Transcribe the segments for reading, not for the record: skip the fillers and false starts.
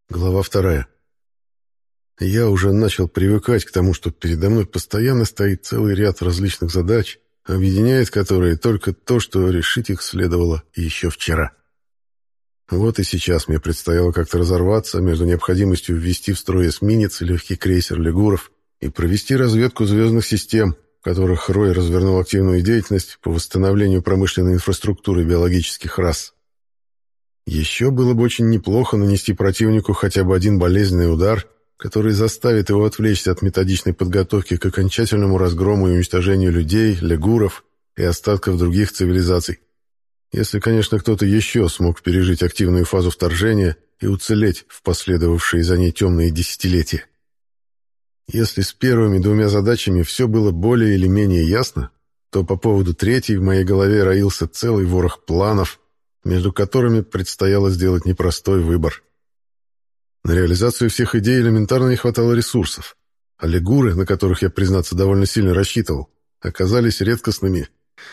Глава 2. Я уже начал привыкать к тому, что передо мной постоянно стоит целый ряд различных задач, объединяет которые только то, что решить их следовало еще вчера. Вот и сейчас мне предстояло как-то разорваться между необходимостью ввести в строй эсминец и легкий крейсер «Легуров» и провести разведку звездных систем, в которых Рой развернул активную деятельность по восстановлению промышленной инфраструктуры биологических рас. Еще было бы очень неплохо нанести противнику хотя бы один болезненный удар, который заставит его отвлечься от методичной подготовки к окончательному разгрому и уничтожению людей, легуров и остатков других цивилизаций. Если, конечно, кто-то еще смог пережить активную фазу вторжения и уцелеть в последовавшие за ней темные десятилетия. Если с первыми двумя задачами все было более или менее ясно, то по поводу третьей в моей голове роился целый ворох планов, между которыми предстояло сделать непростой выбор. На реализацию всех идей элементарно не хватало ресурсов, а легуры, на которых я, признаться, довольно сильно рассчитывал, оказались редкостными.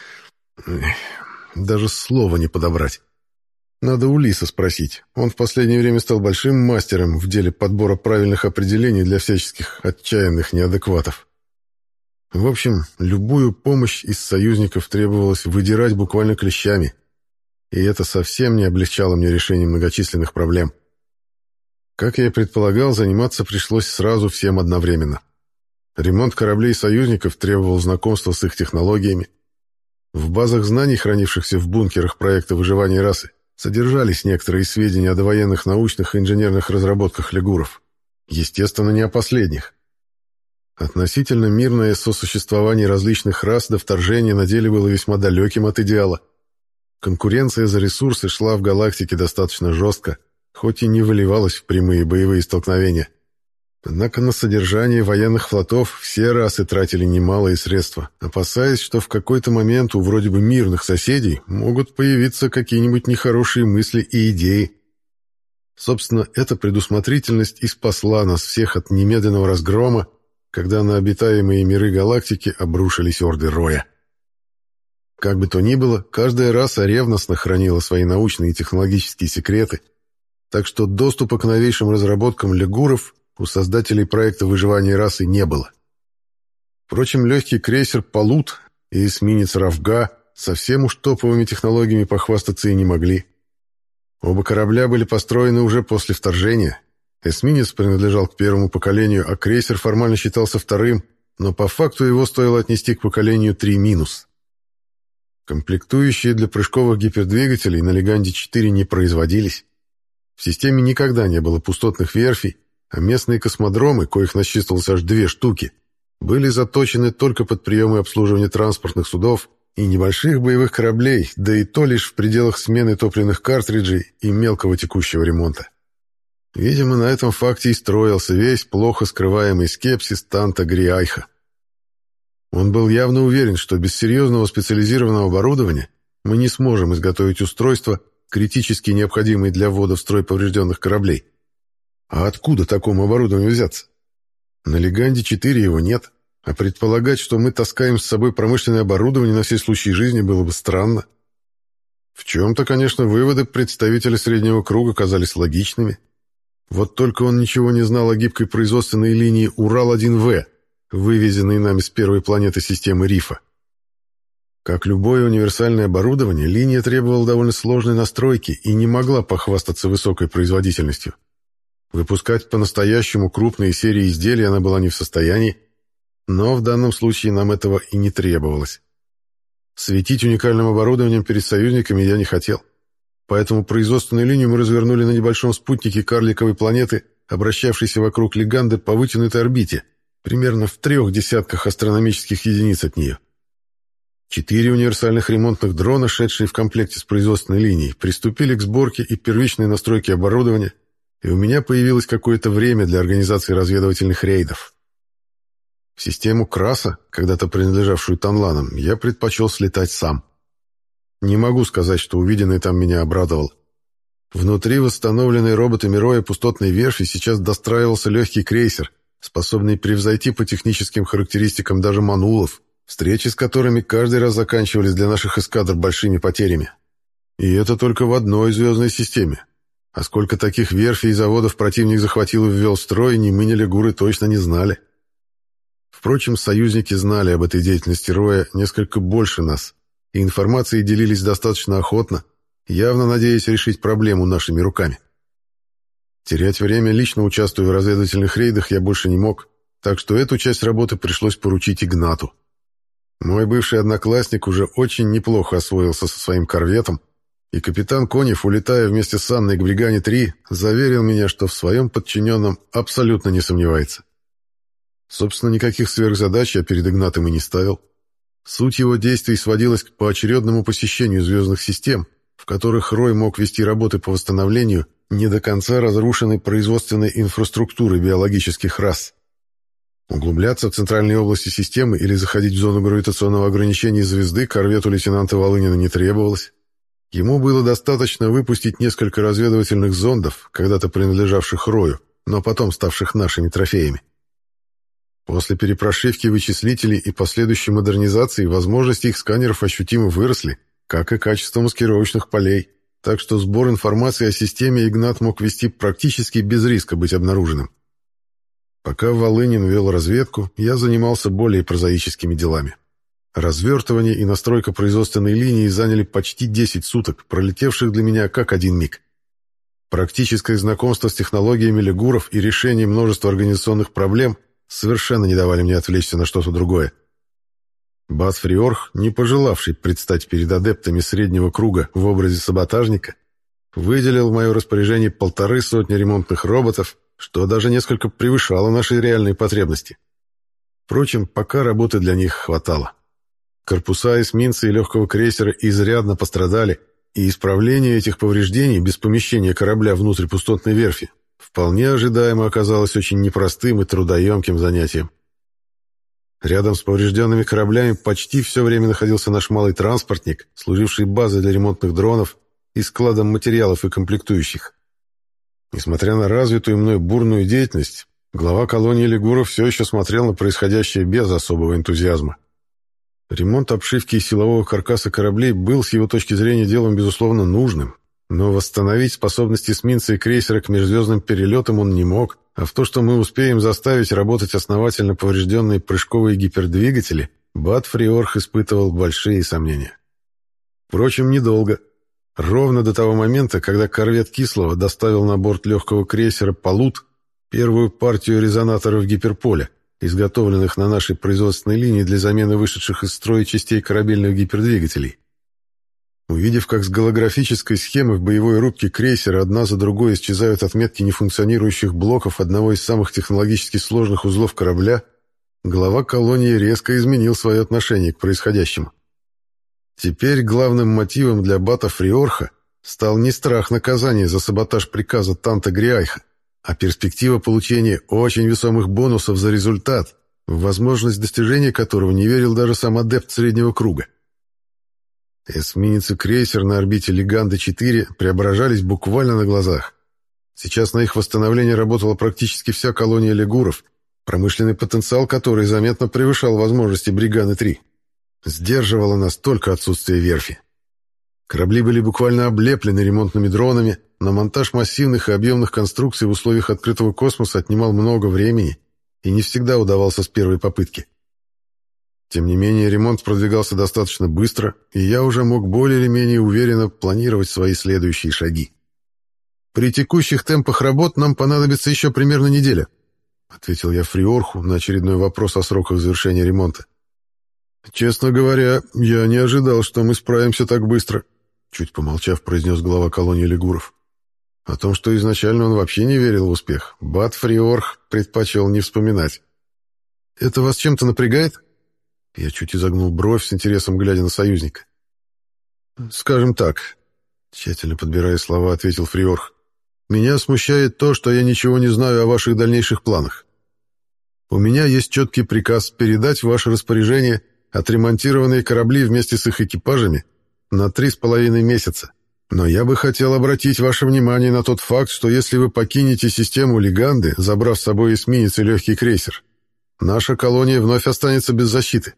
Даже слова не подобрать. Надо у Лиса спросить. Он в последнее время стал большим мастером в деле подбора правильных определений для всяческих отчаянных неадекватов. В общем, любую помощь из союзников требовалось выдирать буквально клещами, и это совсем не облегчало мне решение многочисленных проблем. Как я и предполагал, заниматься пришлось сразу всем одновременно. Ремонт кораблей союзников требовал знакомства с их технологиями. В базах знаний, хранившихся в бункерах проекта выживания расы, содержались некоторые сведения о довоенных научных и инженерных разработках легуров. Естественно, не о последних. Относительно мирное сосуществование различных рас до вторжения на деле было весьма далеким от идеала. Конкуренция за ресурсы шла в галактике достаточно жестко, хоть и не выливалась в прямые боевые столкновения. Однако на содержание военных флотов все расы тратили немалые средства, опасаясь, что в какой-то момент у вроде бы мирных соседей могут появиться какие-нибудь нехорошие мысли и идеи. Собственно, эта предусмотрительность и спасла нас всех от немедленного разгрома, когда на обитаемые миры галактики обрушились орды Роя. Как бы то ни было, каждая раса ревностно хранила свои научные и технологические секреты, так что доступа к новейшим разработкам легуров у создателей проекта выживания расы не было. Впрочем, легкий крейсер «Полут» и эсминец «Равга» совсем уж топовыми технологиями похвастаться и не могли. Оба корабля были построены уже после вторжения. Эсминец принадлежал к первому поколению, а крейсер формально считался вторым, но по факту его стоило отнести к поколению 3-. Комплектующие для прыжковых гипердвигателей на Леганде-4 не производились. В системе никогда не было пустотных верфей, а местные космодромы, коих насчитывалось аж 2 штуки, были заточены только под прием и обслуживание транспортных судов и небольших боевых кораблей, да и то лишь в пределах смены топливных картриджей и мелкого текущего ремонта. Видимо, на этом факте и строился весь плохо скрываемый скепсис Танта Гриайха. Он был явно уверен, что без серьезного специализированного оборудования мы не сможем изготовить устройства, критически необходимые для ввода в строй поврежденных кораблей. А откуда такому оборудованию взяться? На Леганде-4 его нет, а предполагать, что мы таскаем с собой промышленное оборудование на все случаи жизни, было бы странно. В чем-то, конечно, выводы представителя среднего круга казались логичными. Вот только он ничего не знал о гибкой производственной линии Урал-1В, вывезенной нами с первой планеты системы Рифа. Как любое универсальное оборудование, линия требовала довольно сложной настройки и не могла похвастаться высокой производительностью. Выпускать по-настоящему крупные серии изделий она была не в состоянии, но в данном случае нам этого и не требовалось. Светить уникальным оборудованием перед союзниками я не хотел, поэтому производственную линию мы развернули на небольшом спутнике карликовой планеты, обращавшейся вокруг Леганды по вытянутой орбите, примерно в 3 десятках астрономических единиц от нее. 4 универсальных ремонтных дрона, шедшие в комплекте с производственной линией, приступили к сборке и первичной настройке оборудования, и у меня появилось какое-то время для организации разведывательных рейдов. В систему Краса, когда-то принадлежавшую Танланам, я предпочел слетать сам. Не могу сказать, что увиденное там меня обрадовало. Внутри восстановленной роботами Роя пустотной верфи сейчас достраивался легкий крейсер, способный превзойти по техническим характеристикам даже манулов, встречи с которыми каждый раз заканчивались для наших эскадр большими потерями. И это только в одной звездной системе. А сколько таких верфей и заводов противник захватил и ввел в строй, ни мы, ни лигуры точно не знали. Впрочем, союзники знали об этой деятельности Роя несколько больше нас, и информацией делились достаточно охотно, явно надеясь решить проблему нашими руками. Терять время, лично участвуя в разведывательных рейдах, я больше не мог, так что эту часть работы пришлось поручить Игнату. Мой бывший одноклассник уже очень неплохо освоился со своим корветом, и капитан Конев, улетая вместе с Анной к Бригане-3, заверил меня, что в своем подчиненном абсолютно не сомневается. Собственно, никаких сверхзадач я перед Игнатом и не ставил. Суть его действий сводилась к поочередному посещению звездных систем, в которых Рой мог вести работы по восстановлению не до конца разрушенной производственной инфраструктуры биологических рас. Углубляться в центральные области системы или заходить в зону гравитационного ограничения звезды корвету лейтенанта Волынина не требовалось. Ему было достаточно выпустить несколько разведывательных зондов, когда-то принадлежавших Рою, но потом ставших нашими трофеями. После перепрошивки вычислителей и последующей модернизации возможности их сканеров ощутимо выросли, как и качество маскировочных полей, так что сбор информации о системе Игнат мог вести практически без риска быть обнаруженным. Пока Волынин вел разведку, я занимался более прозаическими делами. Развертывание и настройка производственной линии заняли почти 10 суток, пролетевших для меня как один миг. Практическое знакомство с технологиями лигуров и решение множества организационных проблем совершенно не давали мне отвлечься на что-то другое. Бат Фриорх, не пожелавший предстать перед адептами среднего круга в образе саботажника, выделил в мое распоряжение 150 ремонтных роботов, что даже несколько превышало наши реальные потребности. Впрочем, пока работы для них хватало. Корпуса эсминца и легкого крейсера изрядно пострадали, и исправление этих повреждений без помещения корабля внутрь пустотной верфи вполне ожидаемо оказалось очень непростым и трудоемким занятием. Рядом с поврежденными кораблями почти все время находился наш малый транспортник, служивший базой для ремонтных дронов и складом материалов и комплектующих. Несмотря на развитую мной бурную деятельность, глава колонии лигуров все еще смотрел на происходящее без особого энтузиазма. Ремонт обшивки и силового каркаса кораблей был с его точки зрения делом безусловно нужным, но восстановить способности эсминца и крейсера к межзвездным перелетам он не мог, а в то, что мы успеем заставить работать основательно поврежденные прыжковые гипердвигатели, Бат Фриорх испытывал большие сомнения. Впрочем, недолго. Ровно до того момента, когда корвет Кислого доставил на борт легкого крейсера «Полут» первую партию резонаторов гиперполя, изготовленных на нашей производственной линии для замены вышедших из строя частей корабельных гипердвигателей. Увидев, как с голографической схемы в боевой рубке крейсера одна за другой исчезают отметки нефункционирующих блоков одного из самых технологически сложных узлов корабля, глава колонии резко изменил свое отношение к происходящему. Теперь главным мотивом для Бата Фриорха стал не страх наказания за саботаж приказа Танта Гриайха, а перспектива получения очень весомых бонусов за результат, в возможность достижения которого не верил даже сам адепт среднего круга. Эсминец и крейсер на орбите Леганды-4 преображались буквально на глазах. Сейчас на их восстановление работала практически вся колония лигуров, промышленный потенциал которой заметно превышал возможности Бриганы-3. Сдерживало нас только отсутствие верфи. Корабли были буквально облеплены ремонтными дронами, но монтаж массивных и объемных конструкций в условиях открытого космоса отнимал много времени и не всегда удавался с первой попытки. Тем не менее, ремонт продвигался достаточно быстро, и я уже мог более или менее уверенно планировать свои следующие шаги. «При текущих темпах работ нам понадобится еще примерно неделя», ответил я Фриорху на очередной вопрос о сроках завершения ремонта. «Честно говоря, я не ожидал, что мы справимся так быстро», чуть помолчав, произнес глава колонии лигуров. О том, что изначально он вообще не верил в успех, Бат Фриорх предпочел не вспоминать. «Это вас чем-то напрягает?» Я чуть изогнул бровь с интересом, глядя на союзника. «Скажем так», тщательно подбирая слова, ответил Фриорх, «меня смущает то, что я ничего не знаю о ваших дальнейших планах. У меня есть четкий приказ передать в ваше распоряжение отремонтированные корабли вместе с их экипажами на 3,5 месяца. Но я бы хотел обратить ваше внимание на тот факт, что если вы покинете систему Леганды, забрав с собой эсминец и легкий крейсер, наша колония вновь останется без защиты.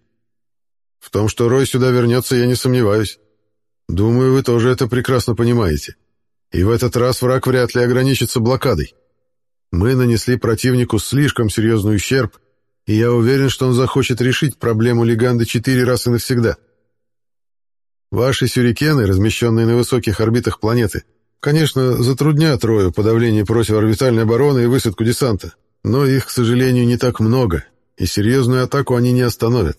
В том, что Рой сюда вернется, я не сомневаюсь. Думаю, вы тоже это прекрасно понимаете. И в этот раз враг вряд ли ограничится блокадой. Мы нанесли противнику слишком серьезный ущерб, и я уверен, что он захочет решить проблему Леганды-4 раз и навсегда. Ваши сюрикены, размещенные на высоких орбитах планеты, конечно, затруднят Рою подавление противорбитальной обороны и высадку десанта, но их, к сожалению, не так много, и серьезную атаку они не остановят.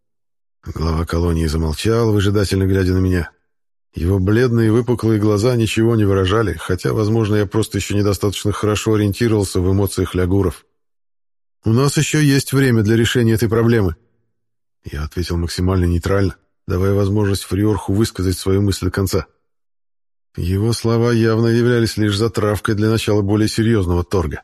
Глава колонии замолчал, выжидательно глядя на меня. Его бледные выпуклые глаза ничего не выражали, хотя, возможно, я просто еще недостаточно хорошо ориентировался в эмоциях лягуров. «У нас еще есть время для решения этой проблемы». Я ответил максимально нейтрально, давая возможность Фриорху высказать свою мысль до конца. Его слова явно являлись лишь затравкой для начала более серьезного торга.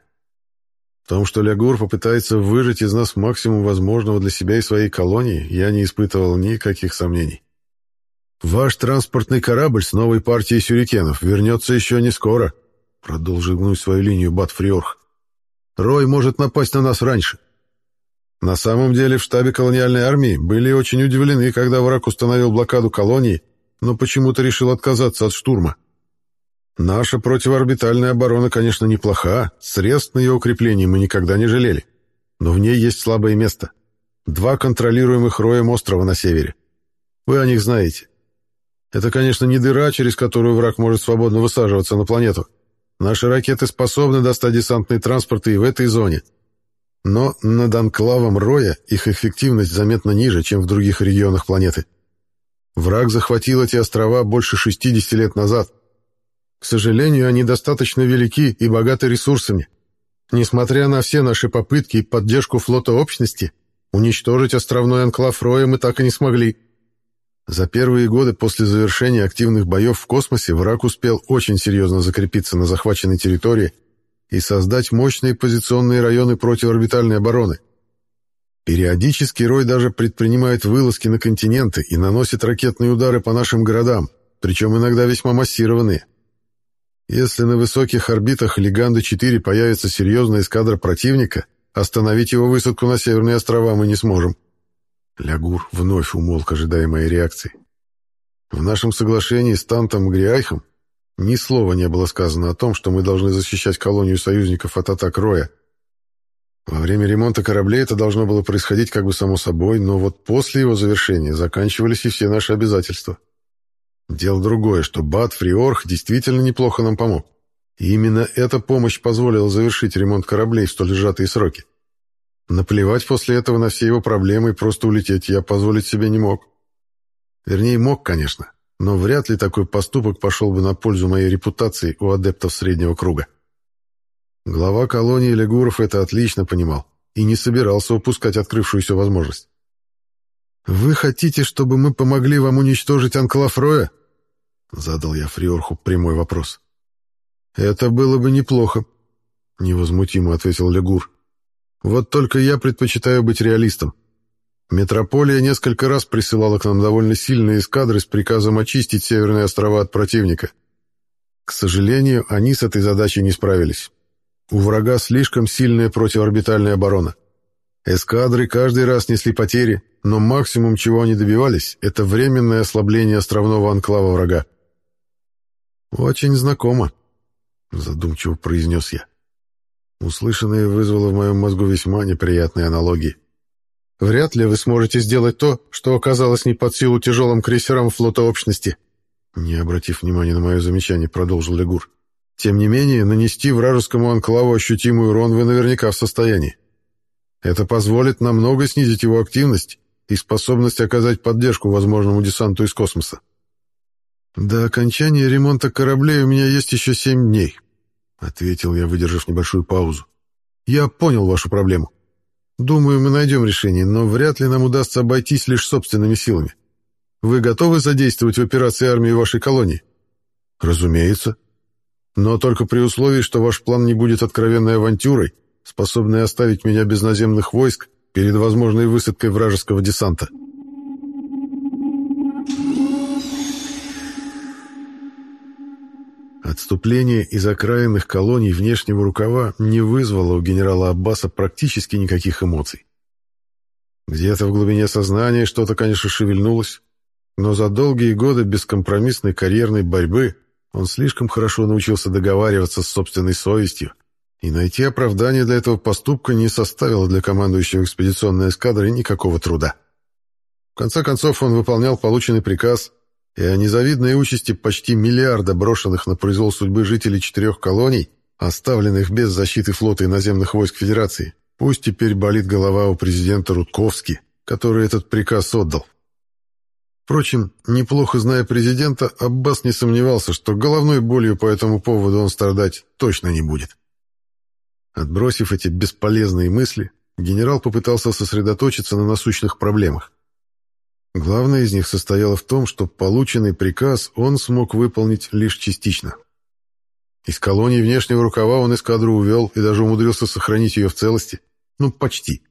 В том, что Лягур попытается выжать из нас максимум возможного для себя и своей колонии, я не испытывал никаких сомнений. «Ваш транспортный корабль с новой партией сюрикенов вернется еще не скоро», — продолжил гнуть свою линию Бат Фриорх. «Рой может напасть на нас раньше». На самом деле в штабе колониальной армии были очень удивлены, когда враг установил блокаду колонии, но почему-то решил отказаться от штурма. Наша противорбитальная оборона, конечно, неплоха, средств на ее укрепление мы никогда не жалели, но в ней есть слабое место. 2 контролируемых роем острова на севере. Вы о них знаете. Это, конечно, не дыра, через которую враг может свободно высаживаться на планету. Наши ракеты способны достать десантные транспорты и в этой зоне. Но над анклавом Роя их эффективность заметно ниже, чем в других регионах планеты. Враг захватил эти острова больше 60 лет назад. К сожалению, они достаточно велики и богаты ресурсами. Несмотря на все наши попытки и поддержку флота общности, уничтожить островной анклав Роя мы так и не смогли. За первые годы после завершения активных боев в космосе враг успел очень серьезно закрепиться на захваченной территории и создать мощные позиционные районы противорбитальной обороны. Периодически Рой даже предпринимает вылазки на континенты и наносит ракетные удары по нашим городам, причем иногда весьма массированные. Если на высоких орбитах Леганды-4 появится серьезная эскадра противника, остановить его высадку на Северные острова мы не сможем. Лягур вновь умолк, ожидая моей реакции. В нашем соглашении с Тантом Гриайхом ни слова не было сказано о том, что мы должны защищать колонию союзников от атак Роя. Во время ремонта кораблей это должно было происходить как бы само собой, но вот после его завершения заканчивались и все наши обязательства. Дело другое, что Бат Фриорх действительно неплохо нам помог. И именно эта помощь позволила завершить ремонт кораблей в столь сжатые сроки. Наплевать после этого на все его проблемы и просто улететь я позволить себе не мог. Вернее, мог, конечно, но вряд ли такой поступок пошел бы на пользу моей репутации у адептов среднего круга. Глава колонии Лягуров это отлично понимал и не собирался упускать открывшуюся возможность. «Вы хотите, чтобы мы помогли вам уничтожить анклав Роя?» — задал я Фриорху прямой вопрос. «Это было бы неплохо», — невозмутимо ответил Лягур. «Вот только я предпочитаю быть реалистом. Метрополия несколько раз присылала к нам довольно сильные эскадры с приказом очистить северные острова от противника. К сожалению, они с этой задачей не справились. У врага слишком сильная противорбитальная оборона. Эскадры каждый раз несли потери, но максимум, чего они добивались, это временное ослабление островного анклава врага». «Очень знакомо», — задумчиво произнес я. Услышанное вызвало в моем мозгу весьма неприятные аналогии. «Вряд ли вы сможете сделать то, что оказалось не под силу тяжелым крейсерам флота общности», — не обратив внимания на мое замечание, продолжил Лягур. «Тем не менее, нанести вражескому анклаву ощутимый урон вы наверняка в состоянии. Это позволит намного снизить его активность и способность оказать поддержку возможному десанту из космоса. До окончания ремонта кораблей у меня есть еще 7 дней», — ответил я, выдержав небольшую паузу. «Я понял вашу проблему. Думаю, мы найдем решение, но вряд ли нам удастся обойтись лишь собственными силами. Вы готовы задействовать в операции армии вашей колонии?» «Разумеется. Но только при условии, что ваш план не будет откровенной авантюрой, способной оставить меня без наземных войск перед возможной высадкой вражеского десанта». Отступление из окраинных колоний внешнего рукава не вызвало у генерала Аббаса практически никаких эмоций. Где-то в глубине сознания что-то, конечно, шевельнулось, но за долгие годы бескомпромиссной карьерной борьбы Он слишком хорошо научился договариваться с собственной совестью, и найти оправдание для этого поступка не составило для командующего экспедиционной эскадрой никакого труда. В конце концов, он выполнял полученный приказ, и о незавидной участи почти миллиарда брошенных на произвол судьбы жителей 4 колоний, оставленных без защиты флота и наземных войск Федерации, пусть теперь болит голова у президента Рудковски, который этот приказ отдал. Впрочем, неплохо зная президента, Аббас не сомневался, что головной болью по этому поводу он страдать точно не будет. Отбросив эти бесполезные мысли, генерал попытался сосредоточиться на насущных проблемах. Главное из них состояло в том, что полученный приказ он смог выполнить лишь частично. Из колонии внешнего рукава он эскадру увел и даже умудрился сохранить ее в целости. Ну, почти.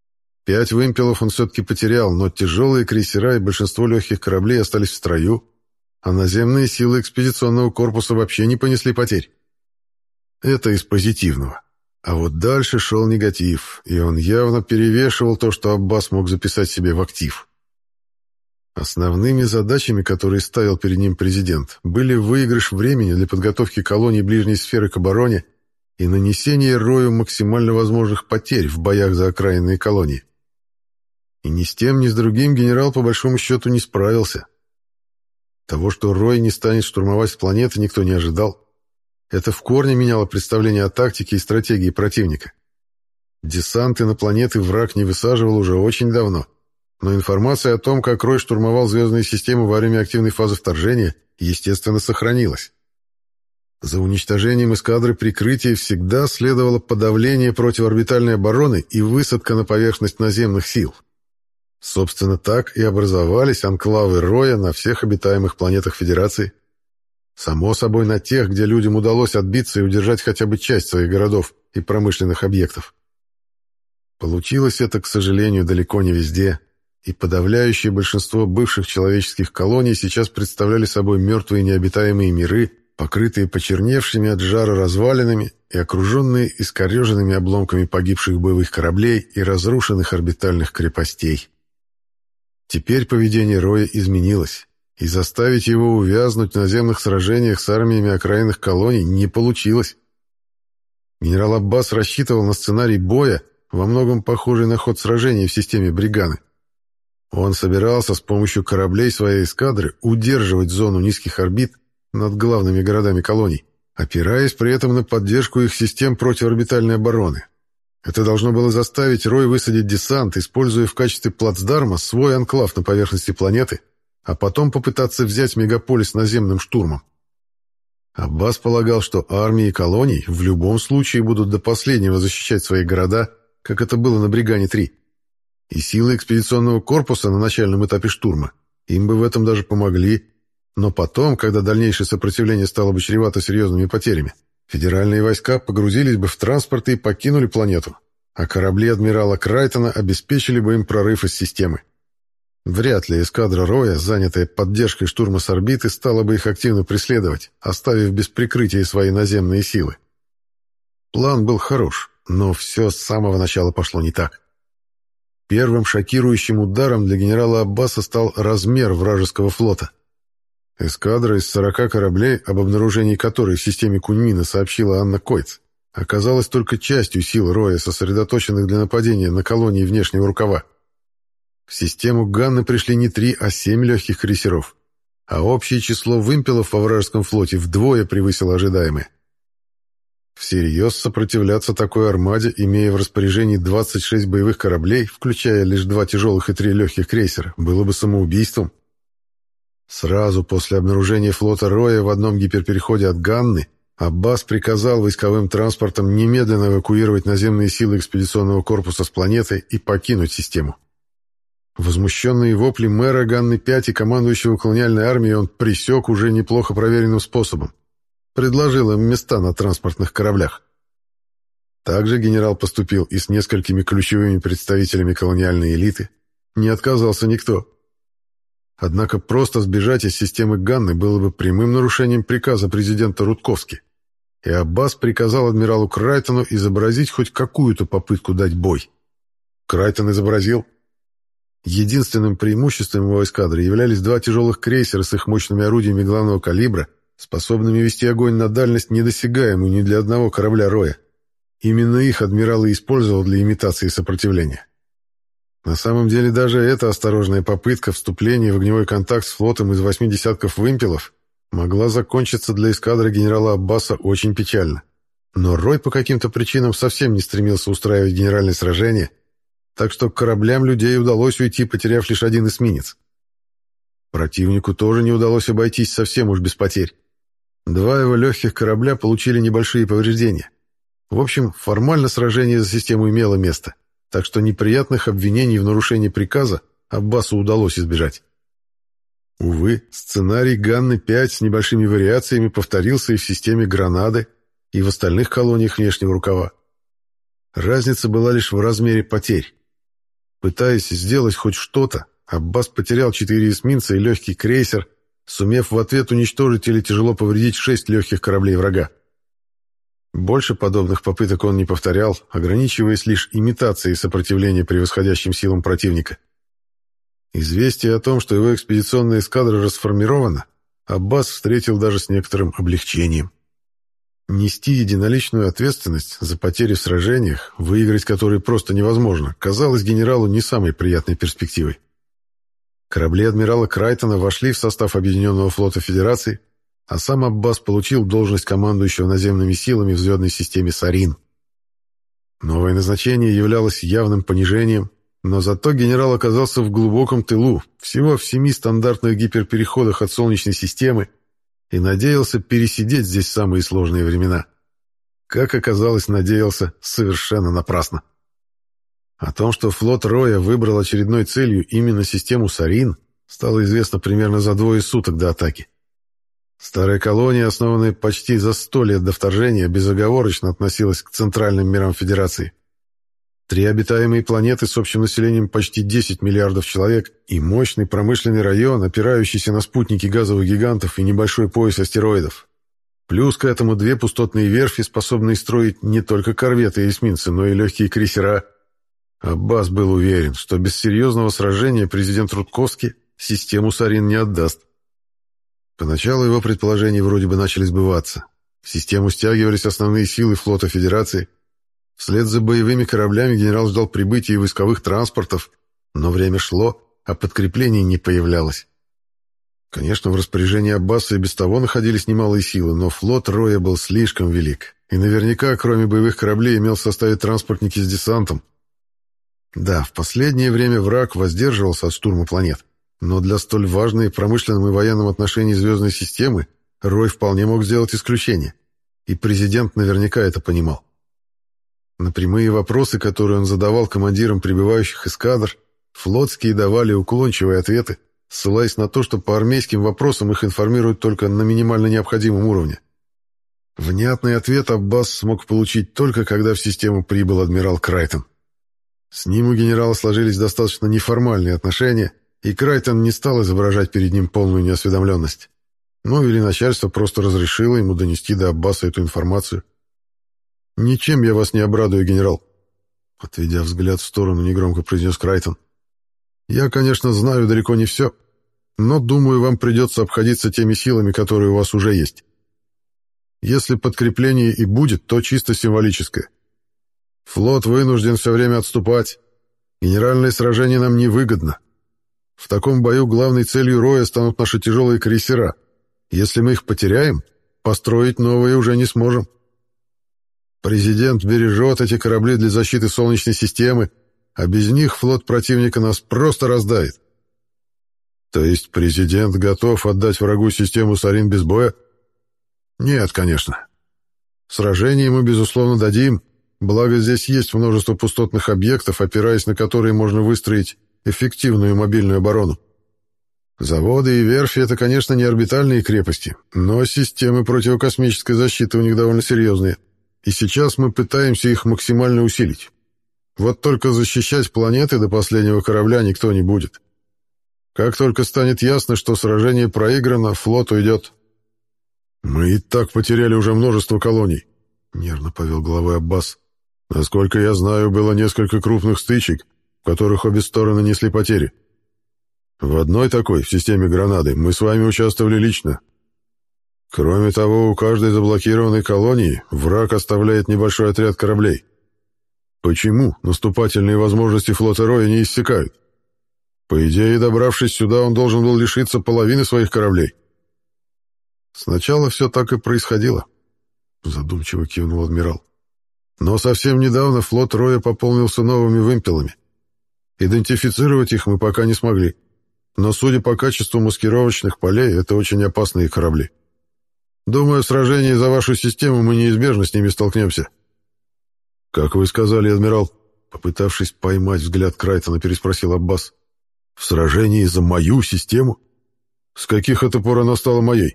5 вымпелов он все-таки потерял, но тяжелые крейсера и большинство легких кораблей остались в строю, а наземные силы экспедиционного корпуса вообще не понесли потерь. Это из позитивного. А вот дальше шел негатив, и он явно перевешивал то, что Аббас мог записать себе в актив. Основными задачами, которые ставил перед ним президент, были выигрыш времени для подготовки колоний ближней сферы к обороне и нанесение Рою максимально возможных потерь в боях за окраинные колонии. И ни с тем, ни с другим генерал по большому счету не справился. Того, что Рой не станет штурмовать планеты, никто не ожидал. Это в корне меняло представление о тактике и стратегии противника. Десанты на планеты враг не высаживал уже очень давно, но информация о том, как Рой штурмовал звездные системы во время активной фазы вторжения, естественно, сохранилась. За уничтожением эскадры прикрытия всегда следовало подавление противорбитальной обороны и высадка на поверхность наземных сил. Собственно, так и образовались анклавы Роя на всех обитаемых планетах Федерации. Само собой, на тех, где людям удалось отбиться и удержать хотя бы часть своих городов и промышленных объектов. Получилось это, к сожалению, далеко не везде, и подавляющее большинство бывших человеческих колоний сейчас представляли собой мертвые необитаемые миры, покрытые почерневшими от жара развалинами и окруженные искореженными обломками погибших боевых кораблей и разрушенных орбитальных крепостей. Теперь поведение Роя изменилось, и заставить его увязнуть в наземных сражениях с армиями окраинных колоний не получилось. Генерал Аббас рассчитывал на сценарий боя, во многом похожий на ход сражений в системе Бриганы. Он собирался с помощью кораблей своей эскадры удерживать зону низких орбит над главными городами колоний, опираясь при этом на поддержку их систем противорбитальной обороны. Это должно было заставить Рой высадить десант, используя в качестве плацдарма свой анклав на поверхности планеты, а потом попытаться взять мегаполис наземным штурмом. Аббас полагал, что армии колоний в любом случае будут до последнего защищать свои города, как это было на Бригане-3. И силы экспедиционного корпуса на начальном этапе штурма им бы в этом даже помогли, но потом, когда дальнейшее сопротивление стало бы чревато серьезными потерями, федеральные войска погрузились бы в транспорты и покинули планету, а корабли адмирала Крайтона обеспечили бы им прорыв из системы. Вряд ли эскадра Роя, занятая поддержкой штурма с орбиты, стала бы их активно преследовать, оставив без прикрытия свои наземные силы. План был хорош, но все с самого начала пошло не так. Первым шокирующим ударом для генерала Аббаса стал размер вражеского флота. Эскадра из 40 кораблей, об обнаружении которой в системе Куньмина сообщила Анна Койц, оказалась только частью сил Роя, сосредоточенных для нападения на колонии внешнего рукава. В систему Ганны пришли не 3, а 7 легких крейсеров, а общее число вымпелов во вражеском флоте вдвое превысило ожидаемое. Всерьез сопротивляться такой армаде, имея в распоряжении 26 боевых кораблей, включая лишь 2 тяжелых и 3 легких крейсера, было бы самоубийством. Сразу после обнаружения флота Роя в одном гиперпереходе от Ганны Аббас приказал войсковым транспортам немедленно эвакуировать наземные силы экспедиционного корпуса с планеты и покинуть систему. Возмущенные вопли мэра Ганны-5 и командующего колониальной армией он пресек уже неплохо проверенным способом. Предложил им места на транспортных кораблях. Также генерал поступил и с несколькими ключевыми представителями колониальной элиты. Не отказался никто. Однако просто сбежать из системы Ганны было бы прямым нарушением приказа президента Рудковски, и Аббас приказал адмиралу Крайтону изобразить хоть какую-то попытку дать бой. Крайтон изобразил. Единственным преимуществом его эскадры являлись 2 тяжелых крейсера с их мощными орудиями главного калибра, способными вести огонь на дальность, недосягаемую ни для одного корабля Роя. Именно их адмирал и использовал для имитации сопротивления. На самом деле даже эта осторожная попытка вступления в огневой контакт с флотом из 8 десятков вымпелов могла закончиться для эскадры генерала Аббаса очень печально. Но Рой по каким-то причинам совсем не стремился устраивать генеральное сражение, так что к кораблям людей удалось уйти, потеряв лишь один эсминец. Противнику тоже не удалось обойтись совсем уж без потерь. 2 его легких корабля получили небольшие повреждения. В общем, формально сражение за систему имело место, так что неприятных обвинений в нарушении приказа Аббасу удалось избежать. Увы, сценарий Ганны-5 с небольшими вариациями повторился и в системе Гранады, и в остальных колониях внешнего рукава. Разница была лишь в размере потерь. Пытаясь сделать хоть что-то, Аббас потерял 4 эсминца и легкий крейсер, сумев в ответ уничтожить или тяжело повредить 6 легких кораблей врага. Больше подобных попыток он не повторял, ограничиваясь лишь имитацией сопротивления превосходящим силам противника. Известие о том, что его экспедиционная эскадра расформирована, Аббас встретил даже с некоторым облегчением. Нести единоличную ответственность за потери в сражениях, выиграть которые просто невозможно, казалось генералу не самой приятной перспективой. Корабли адмирала Крайтона вошли в состав Объединенного флота Федерации, а сам Аббас получил должность командующего наземными силами в звездной системе Сарин. Новое назначение являлось явным понижением, но зато генерал оказался в глубоком тылу, всего в 7 стандартных гиперпереходах от Солнечной системы, и надеялся пересидеть здесь самые сложные времена. Как оказалось, надеялся совершенно напрасно. О том, что флот Роя выбрал очередной целью именно систему Сарин, стало известно примерно за 2 суток до атаки. Старая колония, основанная почти за 100 лет до вторжения, безоговорочно относилась к центральным мирам Федерации. 3 обитаемые планеты с общим населением почти 10 миллиардов человек и мощный промышленный район, опирающийся на спутники газовых гигантов и небольшой пояс астероидов. Плюс к этому 2 пустотные верфи, способные строить не только корветы и эсминцы, но и легкие крейсера. Аббас был уверен, что без серьезного сражения президент Рудковский систему Сарин не отдаст. Поначалу его предположения вроде бы начали сбываться. В систему стягивались основные силы флота Федерации. Вслед за боевыми кораблями генерал ждал прибытия войсковых транспортов, но время шло, а подкреплений не появлялось. Конечно, в распоряжении Аббаса и без того находились немалые силы, но флот Роя был слишком велик, и наверняка, кроме боевых кораблей, имел в составе транспортники с десантом. Да, в последнее время враг воздерживался от штурма планет, но для столь важной в промышленном и военном отношении звездной системы Рой вполне мог сделать исключение, и президент наверняка это понимал. На прямые вопросы, которые он задавал командирам прибывающих эскадр, флотские давали уклончивые ответы, ссылаясь на то, что по армейским вопросам их информируют только на минимально необходимом уровне. Внятный ответ Аббас смог получить только когда в систему прибыл адмирал Крайтон. С ним у генерала сложились достаточно неформальные отношения, и Крайтон не стал изображать перед ним полную неосведомленность. Ну или начальство просто разрешило ему донести до Аббаса эту информацию. «Ничем я вас не обрадую, генерал», — отведя взгляд в сторону, негромко произнес Крайтон. «Я, конечно, знаю далеко не все, но, думаю, вам придется обходиться теми силами, которые у вас уже есть. Если подкрепление и будет, то чисто символическое. Флот вынужден все время отступать. Генеральное сражение нам невыгодно. В таком бою главной целью Роя станут наши тяжелые крейсера. Если мы их потеряем, построить новые уже не сможем. Президент бережет эти корабли для защиты Солнечной системы, а без них флот противника нас просто раздавит». «То есть президент готов отдать врагу систему Сарин без боя?» «Нет, конечно. Сражение мы, безусловно, дадим, благо здесь есть множество пустотных объектов, опираясь на которые можно выстроить эффективную мобильную оборону. Заводы и верфи — это, конечно, не орбитальные крепости, но системы противокосмической защиты у них довольно серьезные, и сейчас мы пытаемся их максимально усилить. Вот только защищать планеты до последнего корабля никто не будет. Как только станет ясно, что сражение проиграно, флот уйдет». «Мы и так потеряли уже множество колоний», — нервно повел головой Аббас. «Насколько я знаю, было несколько крупных стычек, в которых обе стороны несли потери. В одной такой, в системе Гранады, мы с вами участвовали лично». Кроме того, у каждой заблокированной колонии враг оставляет небольшой отряд кораблей. Почему наступательные возможности флота Роя не иссякают? По идее, добравшись сюда, он должен был лишиться половины своих кораблей. Сначала все так и происходило, задумчиво кивнул адмирал. Но совсем недавно флот Роя пополнился новыми вымпелами. Идентифицировать их мы пока не смогли. Но, судя по качеству маскировочных полей, это очень опасные корабли. Думаю, в сражении за вашу систему мы неизбежно с ними столкнемся. Как вы сказали, адмирал, попытавшись поймать взгляд Крайтона, переспросил Аббас. В сражении за мою систему? С каких это пор она стала моей?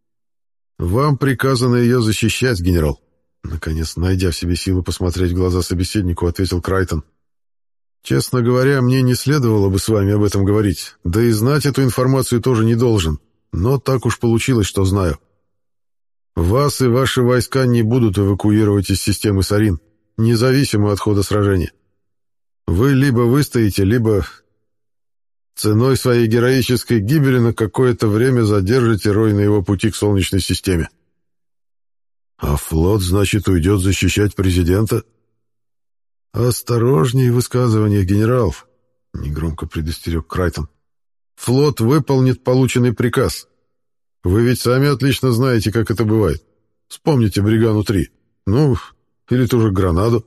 Вам приказано ее защищать, генерал. Наконец, найдя в себе силы посмотреть в глаза собеседнику, ответил Крайтон. Честно говоря, мне не следовало бы с вами об этом говорить, да и знать эту информацию тоже не должен, но так уж получилось, что знаю. Вас и ваши войска не будут эвакуировать из системы Сарин, независимо от хода сражения. Вы либо выстоите, либо ценой своей героической гибели на какое-то время задержите Рой на его пути к Солнечной системе. А флот, значит, уйдет защищать президента? «Осторожнее в высказываниях, генерал», — негромко предостерег Крайтон. «Флот выполнит полученный приказ. Вы ведь сами отлично знаете, как это бывает. Вспомните Бригану-3. Ну, или ту же Гранаду».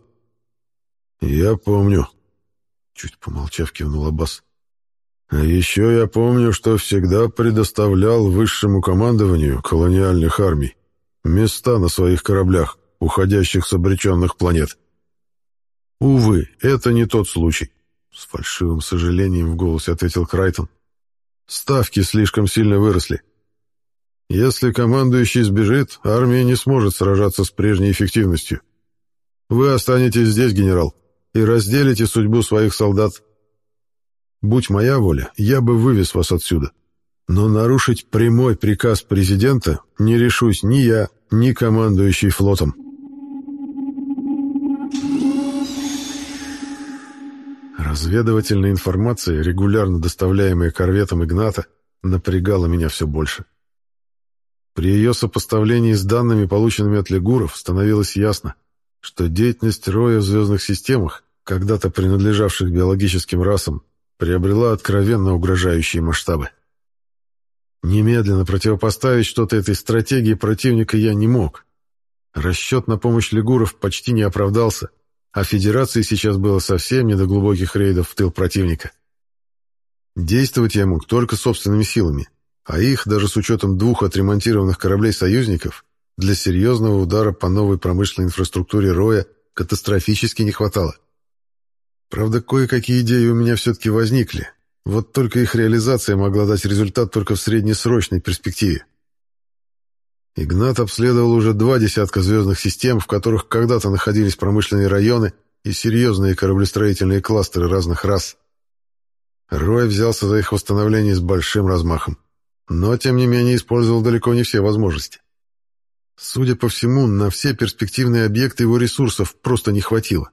«Я помню», — чуть помолчав, кивнул Аббас. «А еще я помню, что всегда предоставлял высшему командованию колониальных армий места на своих кораблях, уходящих с обреченных планет. Увы, это не тот случай», — с фальшивым сожалением в голосе ответил Крайтон. «Ставки слишком сильно выросли. Если командующий сбежит, армия не сможет сражаться с прежней эффективностью. Вы останетесь здесь, генерал, и разделите судьбу своих солдат. Будь моя воля, я бы вывез вас отсюда. Но нарушить прямой приказ президента не решусь ни я, ни командующий флотом». Разведывательная информация, регулярно доставляемая корветом Игната, напрягала меня все больше. При ее сопоставлении с данными, полученными от легуров, становилось ясно, что деятельность Роя в звездных системах, когда-то принадлежавших биологическим расам, приобрела откровенно угрожающие масштабы. Немедленно противопоставить что-то этой стратегии противника я не мог. Расчет на помощь легуров почти не оправдался, а Федерации сейчас было совсем не до глубоких рейдов в тыл противника. Действовать я мог только собственными силами, а их, даже с учетом 2 отремонтированных кораблей союзников, для серьезного удара по новой промышленной инфраструктуре Роя катастрофически не хватало. Правда, кое-какие идеи у меня все-таки возникли, вот только их реализация могла дать результат только в среднесрочной перспективе. Игнат обследовал уже 2 десятка звездных систем, в которых когда-то находились промышленные районы и серьезные кораблестроительные кластеры разных рас. Рой взялся за их восстановление с большим размахом, но, тем не менее, использовал далеко не все возможности. Судя по всему, на все перспективные объекты его ресурсов просто не хватило.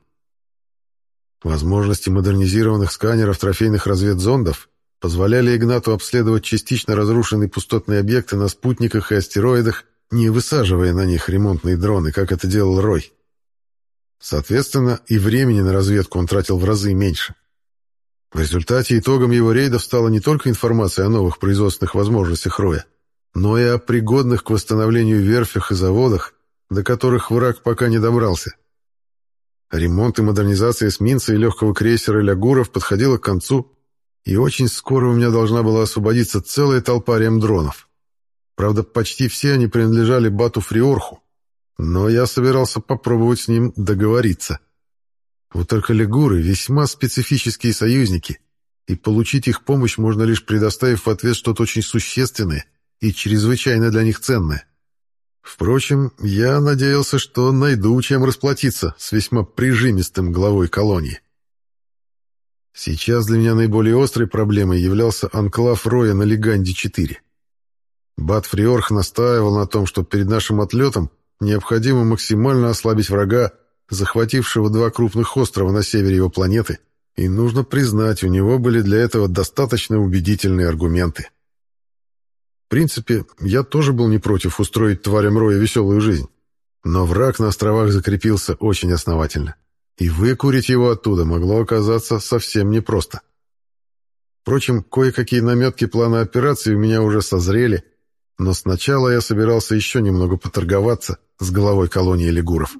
Возможности модернизированных сканеров трофейных разведзондов позволяли Игнату обследовать частично разрушенные пустотные объекты на спутниках и астероидах, не высаживая на них ремонтные дроны, как это делал Рой. Соответственно, и времени на разведку он тратил в разы меньше. В результате итогом его рейдов стала не только информация о новых производственных возможностях Роя, но и о пригодных к восстановлению верфях и заводах, до которых враг пока не добрался. Ремонт и модернизация эсминца и легкого крейсера «Лягуров» подходила к концу, и очень скоро у меня должна была освободиться целая толпа ремдронов. Правда, почти все они принадлежали Бату Фриорху, но я собирался попробовать с ним договориться. Вот только лягуры — весьма специфические союзники, и получить их помощь можно лишь предоставив в ответ что-то очень существенное и чрезвычайно для них ценное. Впрочем, я надеялся, что найду, чем расплатиться с весьма прижимистым главой колонии. Сейчас для меня наиболее острой проблемой являлся анклав Роя на Леганде-4. Бат Фриорх настаивал на том, что перед нашим отлетом необходимо максимально ослабить врага, захватившего 2 крупных острова на севере его планеты, и нужно признать, у него были для этого достаточно убедительные аргументы. принципе, я тоже был не против устроить тварям Роя веселую жизнь. Но враг на островах закрепился очень основательно. И выкурить его оттуда могло оказаться совсем непросто. Впрочем, кое-какие наметки плана операции у меня уже созрели, но сначала я собирался еще немного поторговаться с главой колонии лигуров.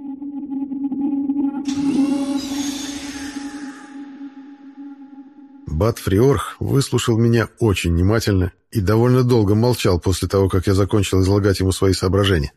Бат Фриорх выслушал меня очень внимательно и довольно долго молчал после того, как я закончил излагать ему свои соображения.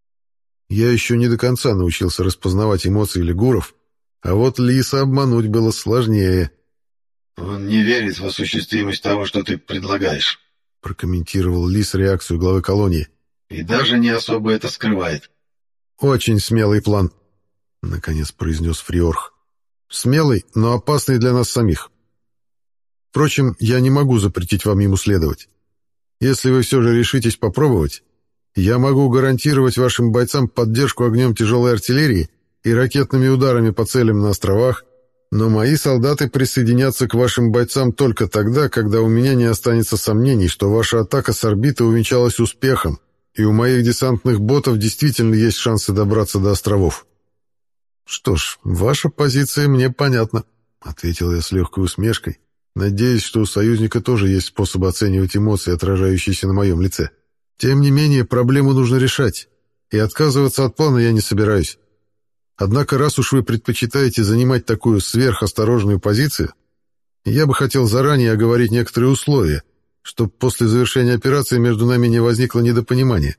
Я еще не до конца научился распознавать эмоции лигуров, а вот Лиса обмануть было сложнее. «Он не верит в осуществимость того, что ты предлагаешь», — прокомментировал Лис реакцию главы колонии. «И даже не особо это скрывает». «Очень смелый план», — наконец произнес Фриорх. «Смелый, но опасный для нас самих. Впрочем, я не могу запретить вам ему следовать. Если вы все же решитесь попробовать, я могу гарантировать вашим бойцам поддержку огнем тяжелой артиллерии и ракетными ударами по целям на островах, но мои солдаты присоединятся к вашим бойцам только тогда, когда у меня не останется сомнений, что ваша атака с орбиты увенчалась успехом, и у моих десантных ботов действительно есть шансы добраться до островов». «Что ж, ваша позиция мне понятна», — ответил я с легкой усмешкой, надеясь, что у союзника тоже есть способ оценивать эмоции, отражающиеся на моем лице. Тем не менее, проблему нужно решать, и отказываться от плана я не собираюсь. Однако, раз уж вы предпочитаете занимать такую сверхосторожную позицию, я бы хотел заранее оговорить некоторые условия, чтобы после завершения операции между нами не возникло недопонимания.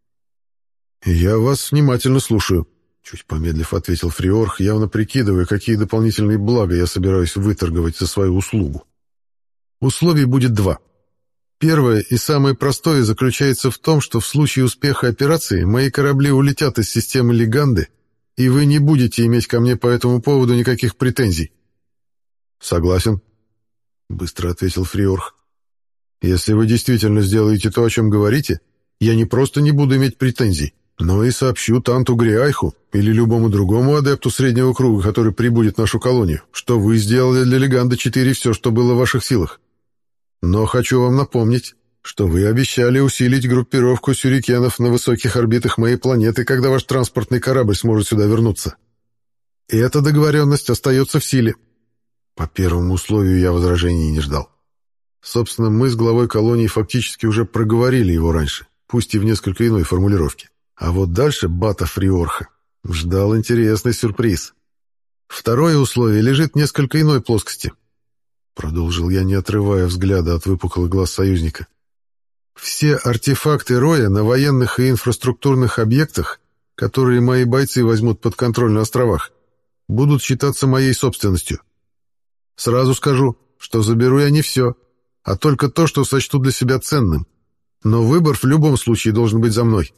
«Я вас внимательно слушаю», — чуть помедлив ответил Фриорх, явно прикидывая, какие дополнительные блага я собираюсь выторговать за свою услугу. «Условий будет два. Первое и самое простое заключается в том, что в случае успеха операции мои корабли улетят из системы Лиганды, и вы не будете иметь ко мне по этому поводу никаких претензий». «Согласен», — быстро ответил Фриорх. «Если вы действительно сделаете то, о чем говорите, я не просто не буду иметь претензий, но и сообщу Танту Гриайху или любому другому адепту среднего круга, который прибудет в нашу колонию, что вы сделали для Леганда-4 все, что было в ваших силах. Но хочу вам напомнить, что вы обещали усилить группировку сюрикенов на высоких орбитах моей планеты, когда ваш транспортный корабль сможет сюда вернуться. И эта договоренность остается в силе». По первому условию я возражений не ждал. Собственно, мы с главой колонии фактически уже проговорили его раньше, пусть и в несколько иной формулировке. А вот дальше бата Фриорха ждал интересный сюрприз. Второе условие лежит в несколько иной плоскости. Продолжил я, не отрывая взгляда от выпуклых глаз союзника. Все артефакты Роя на военных и инфраструктурных объектах, которые мои бойцы возьмут под контроль на островах, будут считаться моей собственностью. Сразу скажу, что заберу я не все, а только то, что сочту для себя ценным. Но выбор в любом случае должен быть за мной.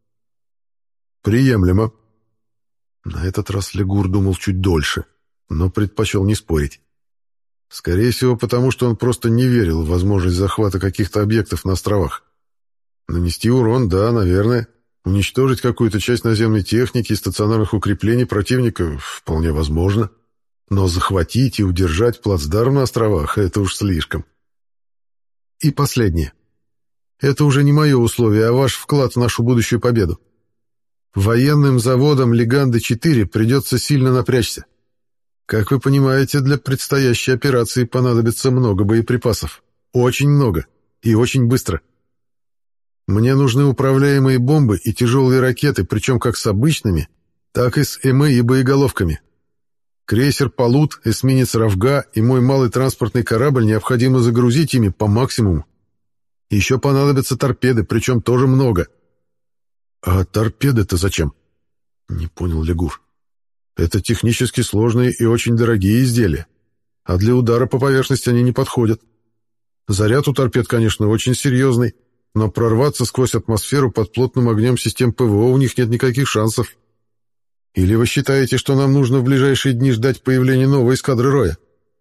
«Приемлемо». На этот раз Лигур думал чуть дольше, но предпочел не спорить. Скорее всего, потому что он просто не верил в возможность захвата каких-то объектов на островах. Нанести урон, да, наверное. Уничтожить какую-то часть наземной техники и стационарных укреплений противника вполне возможно. Но захватить и удержать плацдарм на островах — это уж слишком. И последнее. Это уже не мое условие, а ваш вклад в нашу будущую победу. Военным заводам Леганды-4 придется сильно напрячься. Как вы понимаете, для предстоящей операции понадобится много боеприпасов. Очень много. И очень быстро. Мне нужны управляемые бомбы и тяжелые ракеты, причем как с обычными, так и с ЭМЭ и боеголовками. Крейсер «Полут», эсминец «Равга» и мой малый транспортный корабль необходимо загрузить ими по максимуму. Еще понадобятся торпеды, причем тоже много. «А торпеды-то зачем?» — не понял Лигур. «Это технически сложные и очень дорогие изделия, а для удара по поверхности они не подходят. Заряд у торпед, конечно, очень серьезный, но прорваться сквозь атмосферу под плотным огнем систем ПВО у них нет никаких шансов. Или вы считаете, что нам нужно в ближайшие дни ждать появления новой эскадры Роя?»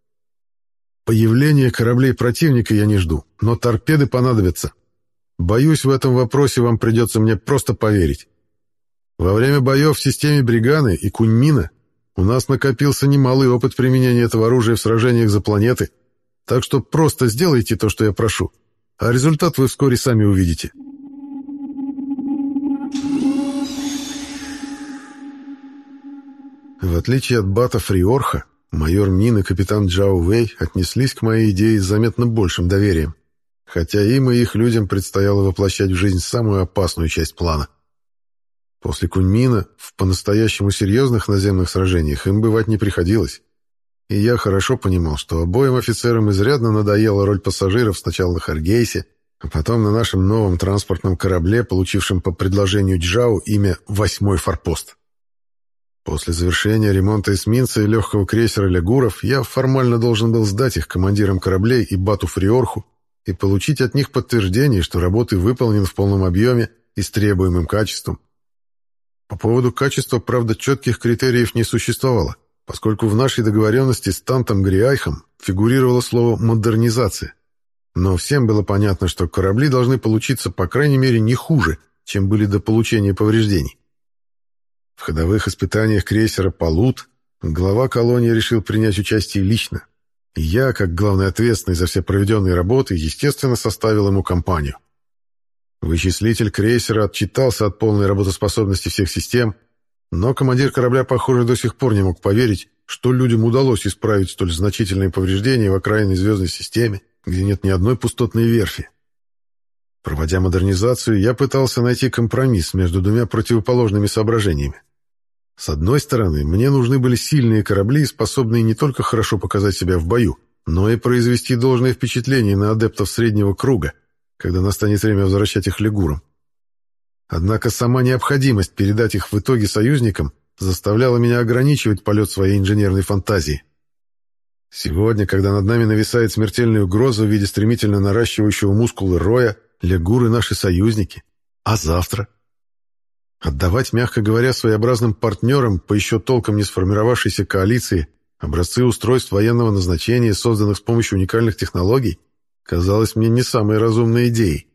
«Появление кораблей противника я не жду, но торпеды понадобятся. Боюсь, в этом вопросе вам придется мне просто поверить. Во время боев в системе Бриганы и Куньмина у нас накопился немалый опыт применения этого оружия в сражениях за планеты, так что просто сделайте то, что я прошу, а результат вы вскоре сами увидите. В отличие от Бата Фриорха, майор Мин и капитан Джао Вэй отнеслись к моей идее с заметно большим доверием, хотя им и их людям предстояло воплощать в жизнь самую опасную часть плана. После Куньмина в по-настоящему серьезных наземных сражениях им бывать не приходилось, и я хорошо понимал, что обоим офицерам изрядно надоела роль пассажиров сначала на Харгейсе, а потом на нашем новом транспортном корабле, получившем по предложению Джао имя «Восьмой форпост». После завершения ремонта эсминца и легкого крейсера «Лягуров» я формально должен был сдать их командирам кораблей и Бату Фриорху и получить от них подтверждение, что работы выполнены в полном объеме и с требуемым качеством. По поводу качества, правда, четких критериев не существовало, поскольку в нашей договоренности с Тантом Гриайхом фигурировало слово «модернизация». Но всем было понятно, что корабли должны получиться, по крайней мере, не хуже, чем были до получения повреждений. В ходовых испытаниях крейсера «Полут» глава колонии решил принять участие лично, и я, как главный ответственный за все проведенные работы, естественно, составил ему компанию. Вычислитель крейсера отчитался от полной работоспособности всех систем, но командир корабля, похоже, до сих пор не мог поверить, что людям удалось исправить столь значительные повреждения в окраинной звездной системе, где нет ни одной пустотной верфи. Проводя модернизацию, я пытался найти компромисс между двумя противоположными соображениями. С одной стороны, мне нужны были сильные корабли, способные не только хорошо показать себя в бою, но и произвести должное впечатление на адептов среднего круга, когда настанет время возвращать их лягурам. Однако сама необходимость передать их в итоге союзникам заставляла меня ограничивать полет своей инженерной фантазии. Сегодня, когда над нами нависает смертельная угроза в виде стремительно наращивающего мускулы роя, лягуры — наши союзники. А завтра? Отдавать, мягко говоря, своеобразным партнерам по еще толком не сформировавшейся коалиции образцы устройств военного назначения, созданных с помощью уникальных технологий, казалось мне не самой разумной идеей.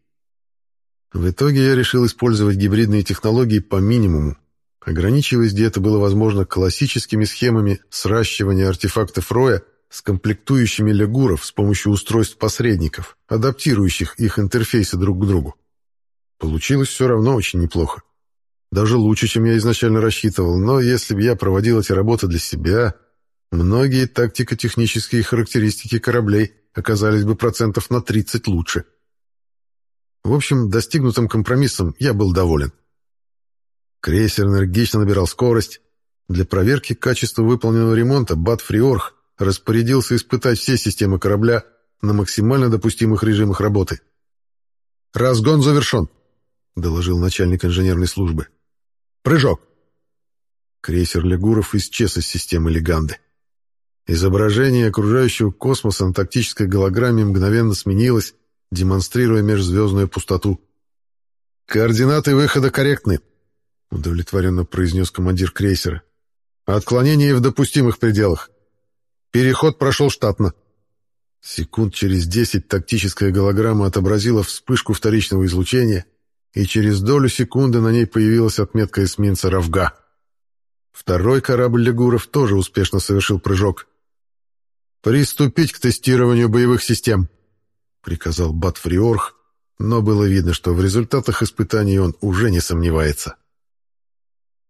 В итоге я решил использовать гибридные технологии по минимуму, ограничиваясь, где это было возможно, классическими схемами сращивания артефактов роя с комплектующими лягуров с помощью устройств-посредников, адаптирующих их интерфейсы друг к другу. Получилось все равно очень неплохо. Даже лучше, чем я изначально рассчитывал, но если бы я проводил эти работы для себя, многие тактико-технические характеристики кораблей оказались бы процентов на 30 лучше. В общем, достигнутым компромиссом я был доволен. Крейсер энергично набирал скорость. Для проверки качества выполненного ремонта Бат Фриорх распорядился испытать все системы корабля на максимально допустимых режимах работы. «Разгон завершен», — доложил начальник инженерной службы. «Прыжок!» Крейсер Лягуров исчез из системы Леганды. Изображение окружающего космоса на тактической голограмме мгновенно сменилось, демонстрируя межзвездную пустоту. «Координаты выхода корректны», — удовлетворенно произнес командир крейсера. «Отклонение в допустимых пределах. Переход прошел штатно». Секунд через 10 тактическая голограмма отобразила вспышку вторичного излучения, и через долю секунды на ней появилась отметка эсминца «Равга». Второй корабль Лягуров тоже успешно совершил прыжок. «Приступить к тестированию боевых систем», — приказал Бат Фриорх, но было видно, что в результатах испытаний он уже не сомневается.